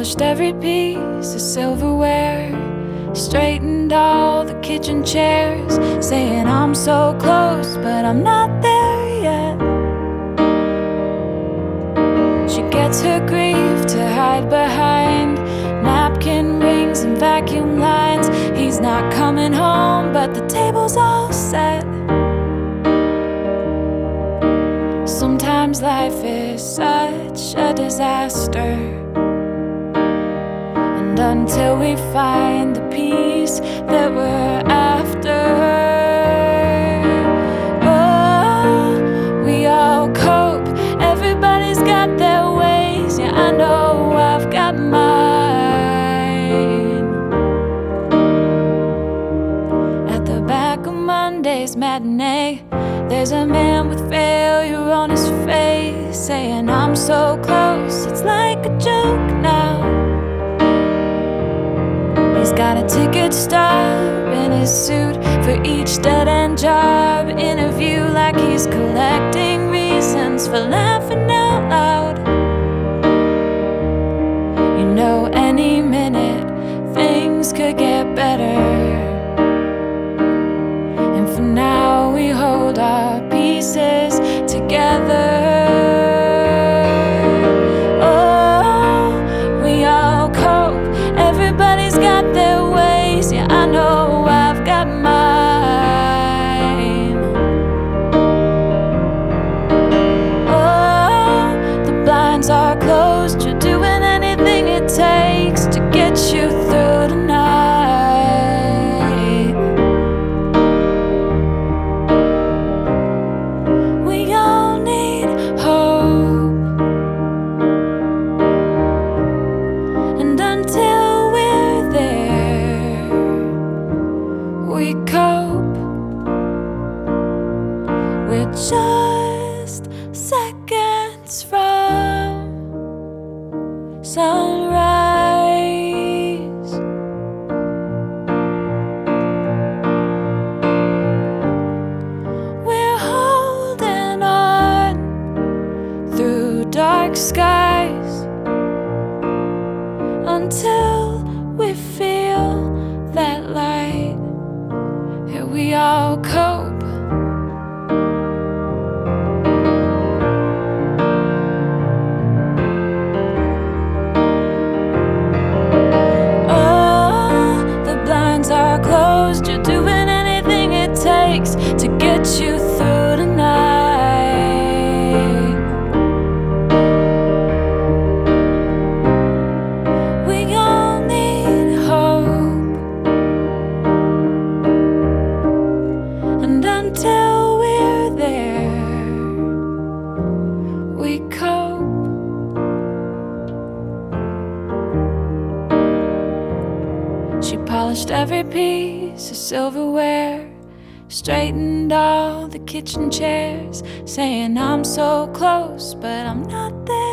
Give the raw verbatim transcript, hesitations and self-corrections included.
polished every piece of silverware, straightened all the kitchen chairs, saying I'm so close, but I'm not there yet. She gets her grief to hide behind napkin rings and vacuum lines. He's not coming home, but the table's all set. Sometimes life is such a disaster, and until we find the peace that we're after, oh, we all cope. Everybody's got their ways, yeah, I know I've got mine. At the back of Monday's matinee, there's a man with failure on his face, saying I'm so close, it's like a joke now. He's got a ticket stub in his suit for each dead-end job interview, like he's collecting reasons for laughing out loud. You know, any minute things could get better, and for now we hold our pieces together. Oh, we all cope. Everybody's got their ways, yeah, I know I've got mine. Oh, the blinds are closed. You're doing anything it takes to get you through tonight. We cope. We're just seconds from sunrise. We're holding on through dark skies until we feel that light. Here we all cope. Oh, the blinds are closed. You're doing anything it takes to get you through tonight. We all need hope, and until we're there, we cope. She polished every piece of silverware, straightened all the kitchen chairs, saying I'm so close, but I'm not there.